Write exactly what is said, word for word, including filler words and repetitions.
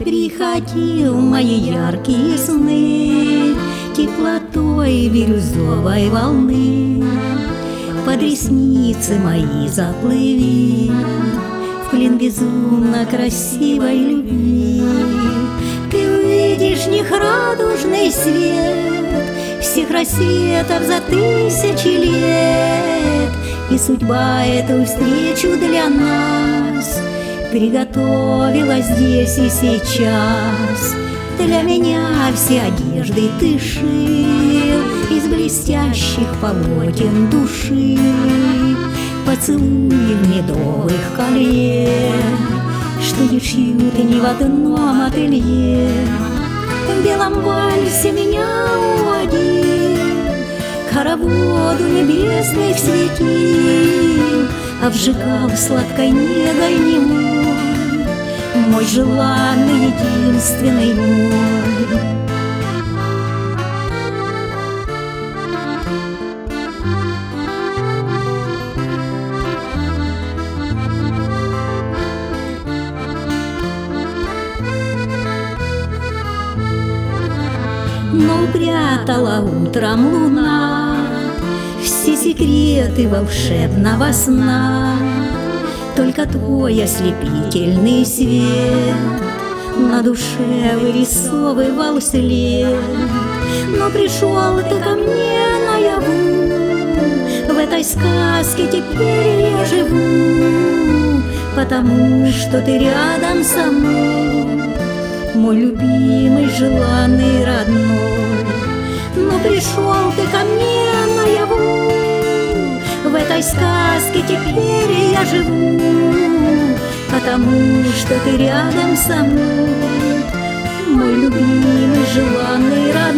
приходил в мои яркие сны теплотой бирюзовой волны. Под ресницы мои заплыви в плен безумно красивой любви. Ты увидишь в них радужный свет всех рассветов за тысячи лет, и судьба эту встречу для нас приготовила здесь и сейчас. Для меня все одежды ты шил из блестящих полотен души, поцелуи в медовых колен, что не шьют ни в одном ателье. В белом вальсе меня уводил, хороводу небесных светил, обжигал сладкой негой немой мой желанный, единственный мой. Но прятала утром луна все секреты волшебного сна. Только твой ослепительный свет на душе вырисовывал след. Но пришел ты ко мне наяву, в этой сказке теперь я живу, потому что ты рядом со мной, мой любимый, желанный, родной. Но пришел ты ко мне наяву, в этой сказке теперь я живу, потому что ты рядом со мной, мой любимый, желанный, родной.